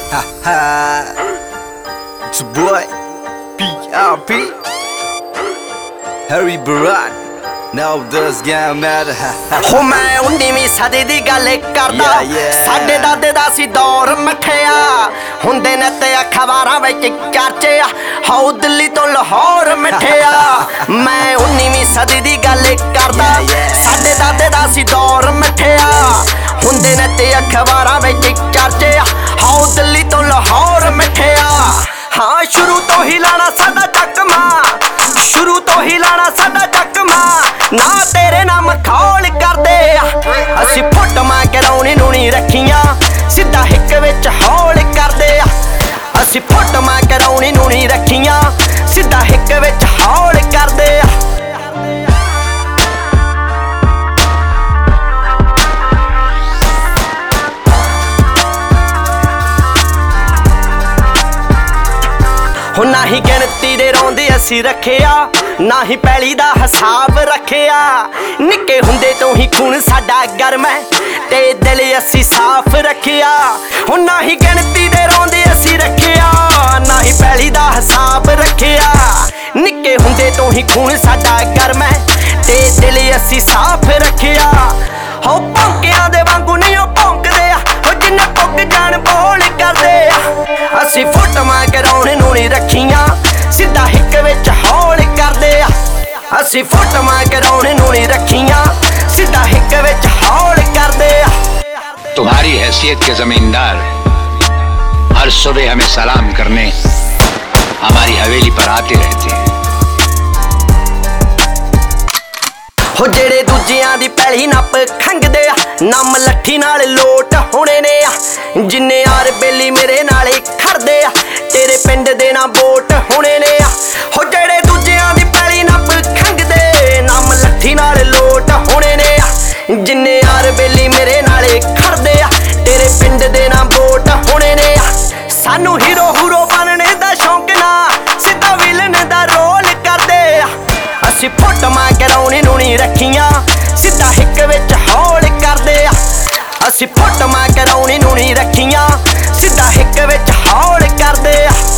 It's your boy PRP Harry Baran Now does get mad ਹੋ ਮੈਂ 19ਵੀਂ ਸਦੀ ਦੀ ਗੱਲ ਕਰਦਾ ਸਾਡੇ ਦਾਦੇ ਦਾ ਸੀ ਦੌਰ ਮਠਿਆ ਹੁੰਦੇ ਨੇ ਤੇ ਅਖਬਾਰਾਂ ਵਿੱਚ ਚਰਚੇ ਹਾਉ ਦਿੱਲੀ ਤੋਂ ਲਾਹੌਰ ਮਠਿਆ ਮੈਂ 19ਵੀਂ ਸਦੀ ਦੀ ਗੱਲ ਕਰਦਾ ਸਾਡੇ ਦਾਦੇ ਦਾ ਸੀ ਦੌਰ ਮਠਿਆ ਹੁੰਦੇ ਨੇ ਤੇ ਅਖਬਾਰਾਂ ਵਿੱਚ ਚਰਚੇ ਹਾਉ ਦਿੱਲੀ ਤੋਂ ਲਾਹੌਰ ਮਠਿਆ ਹਾਂ ਸ਼ੁਰੂ ਤੋਂ ਹੀ ਲਾਣਾ ਸਾਡਾ ਚੱਕਮਾ ਸ਼ੁਰੂ ਤੋਂ ਹੀ ਲਾਣਾ ਸਾਡਾ ਚੱਕਮਾ ਨਾ ਤੇਰੇ ਨਾਮ ਖੌਲ ਕਰਦੇ ਅਸੀਂ ਫੋਟੋਆਂ ਕਰਾਉਣੀ ਨੂਣੀ ਰੱਖੀਆਂ ਸਿੱਧਾ ਹਿੱਕ ਵਿੱਚ ਹੌਲ ਕਰਦੇ ਅਸੀਂ ਫੋਟੋਆਂ ਕਰਾਉਣੀ ਨੂਣੀ ਰੱਖੀਆਂ ਸਿੱਧਾ ਹਿੱਕ ਵਿੱਚ ਹੌਲ ਕਰਦੇ ਹੋ ਨਾ ਹੀ ਗਿਣਤੀ ਦੇ ਰੋਂਦੇ ਅਸੀਂ ਰੱਖਿਆ ਨਾ ਹੀ ਪੈਲੀ ਦਾ ਹਿਸਾਬ ਰੱਖਿਆ ਨਿੱਕੇ ਹੁੰਦੇ ਤੋਂ ਹੀ ਖੂਨ ਸਾਡਾ ਗਰਮ ਹੈ ਤੇ ਦਿਲ ਅਸੀਂ ਸਾਫ਼ ਰੱਖਿਆ ਹੋ ਨਾ ਹੀ ਗਿਣਤੀ ਦੇ ਰੋਂਦੇ ਅਸੀਂ ਰੱਖਿਆ ਨਾ ਹੀ ਪੈਲੀ ਦਾ ਹਿਸਾਬ ਰੱਖਿਆ ਨਿੱਕੇ ਹੁੰਦੇ ਤੋਂ ਹੀ ਖੂਨ ਸਾਡਾ ਗਰਮ ਹੈ ਤੇ ਦਿਲ ਅਸੀਂ ਸਾਫ਼ ਰੱਖਿਆ ਹੋ ਭੌਂਕਿਆਂ ਦੇ ਵਾਂਗੂ ਨਹੀਂ ਉਹ ਭੌਂਕਦੇ ਹੋ ਜਿੰਨੇ ਪੁੱਗ ਜਾਣ ਬੋਲ ਕਰਦੇ ਅਸੀਂ ਫੋਟੋਆਂ ਕਰਾਉਣ ਨੂੰ ਨਹੀਂ ਰੱਖੀਆਂ ਸਿੱਧਾ ਹਿੱਕ ਵਿੱਚ ਹੌਲ ਕਰਦੇ ਅਸੀਂ ਫੋਟੋਆਂ ਕਰਾਉਣ ਨੂੰ ਨਹੀਂ ਰੱਖੀਆਂ ਸਿੱਧਾ ਹਿੱਕ ਵਿੱਚ ਹੌਲ ਕਰਦੇ तुम्हारी हैसियत के जमींदार हर सुबह हमें सलाम करने हमारी हवेली पर आते रहते हैं ਹੋ ਜਿਹੜੇ ਦੂਜਿਆਂ ਦੀ ਪੈਲੀ ਨੱਪ ਖੰਗਦੇ ਨਮ ਲੱਠੀ ਨਾਲ ਲੋਟ ਹੋਣੇ ਨੇ ਜਿੰਨੇ ਯਾਰ ਬੇਲੀ ਮੇਰੇ ਨਾਲੇ ਖੜਦੇ ਤੇਰੇ ਪਿੰਡ ਦੇ ਨਾ ਵੋਟ ਹੋਣੇ ਨੇ ਹੋ ਜਿਹੜੇ ਦੂਜਿਆਂ ਦੀ ਪੈਲੀ ਨੱਪ ਖੰਗਦੇ ਨਮ ਲੱਠੀ ਨਾਲ ਲੋਟ ਹੋਣੇ ਨੇ ਜਿੰਨੇ ਯਾਰ ਬੇਲੀ ਮੇਰੇ ਨਾਲੇ ਖੜਦੇ ਤੇਰੇ ਪਿੰਡ ਦੇ ਨਾ ਵੋਟ ਹੋਣੇ ਨੇ ਸਾਨੂੰ ਹੀਰੋ ਹੂਰੋ ਬਣਨੇ ਦਾ ਸ਼ੌਂਕ ਨਾ ਸਿੱਧਾ ਵਿਲਨ ਦਾ ਰੋਲ ਕਰਦੇ ਅਸੀਂ ਫੋਟੋਆਂ ਕਰਾਉਣੀ ਨੂੰ ਨਹੀਂ ਰੱਖੀਆਂ ਸਿੱਧਾ ਹਿੱਕ ਵਿੱਚ ਹੌਲ ਕਰਦੇ ਅਸੀਂ ਫੋਟੋਆਂ ਕਰਾਉਣੀ ਨੂੰ ਨਹੀਂ ਰੱਖੀਆਂ ਸਿੱਧਾ ਹਿੱਕ ਵਿੱਚ ਹੌਲ ਕਰਦੇ